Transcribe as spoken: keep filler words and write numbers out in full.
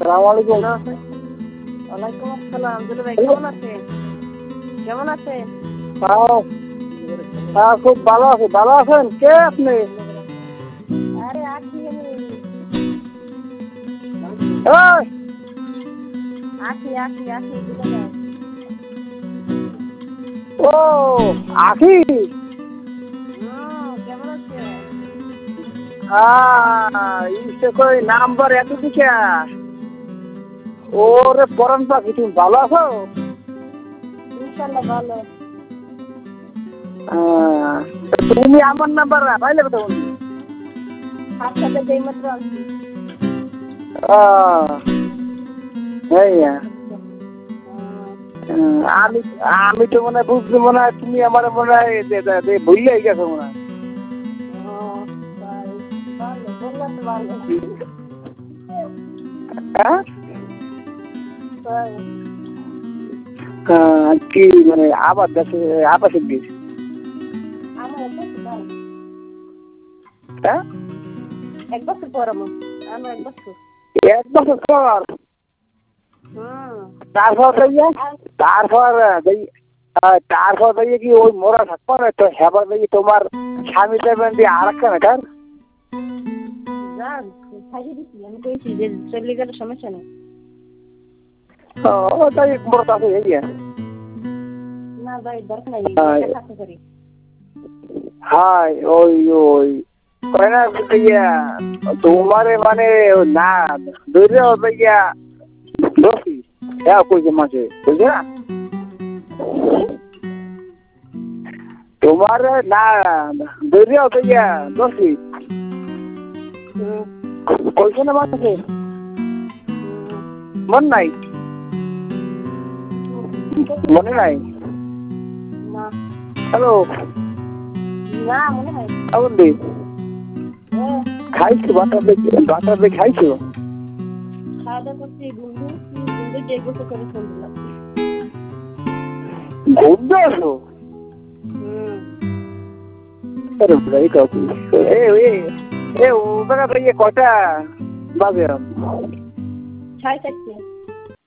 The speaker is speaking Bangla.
আসসালামু আলাইকুম। ওয়ালাইকুম আসসালাম। দুলু ভাই কেমন আছেন? কেমন আছেন? হ্যাঁ, খুব ভালো আছি। ভালো আছেন? কে আপনি? আরে আছি আমি। এই, আছি আছি আছি দুলু ভাই। ও আখি। হুম, কেমন আছেন? হ্যাঁ, ইসে কই নাম্বার এত দিকে। ওরে পরান পাখি, তুমি ভালো আছো? ইনশাল্লাহ ভালো। হ্যাঁ, তুমি আমার নাম্বার পাইলে তো বন্ধু। সাত সাথে যেই মাত্র আনছি। এই আমি আমি তো মনে হয় বুঝলি, মনে হয় তুমি আমার মনে হয় ভুললে গেছো মনে হয়। ও তাই ভালো, বললাম তো ভালো। হ্যাঁ, তাই হ্যাঁ, কি মানে আবার দেশে আবার শিখবি? আমার এক বছর ভাই। হ্যাঁ, এক বছর পর আমার আমার এক বছর। এক বছর পর। হুম, তারপর দেখি তারপর দেখি তারপর দেখি কি ওই মোড়া থাকবো না তো, হেবার দেখি তোমার স্বামী দেবেন দিয়ে আর একটা মেটার। যান খাইয়ে দিচ্ছি, আমি কইছি যে চলে গেলে সমস্যা নেই। ও তাই মোড়া আছে এই। না ভাই দরকার নাই, হ্যাঁ, থাকতে পারি। হাই ওই ওই কয় না ইয়া তোমারে মানে না ধরে হবে গিয়া দোষী। হ্যাঁ, কইছে মাঝে বুঝলি না তোমার না ধরে হবে গিয়া দোষী হুম, কইছে না মাঝে। হুম, মন নাই, মনে নাই। না হ্যালো, না মনে হয়। বন্ধু হ্যাঁ, খাইছো? বাটার বেগ বাটার বেগ খাইছো? খাওয়া দাওয়া করছি, বন্ধু বন্ধু যে গোসল করে ফোন দিলাম। ঘুরতে আসো? হুম, আরে ভাই কাকু, এ এ এ ও জায়গা থেকে কয়টা বাজে? ছয় চারটে।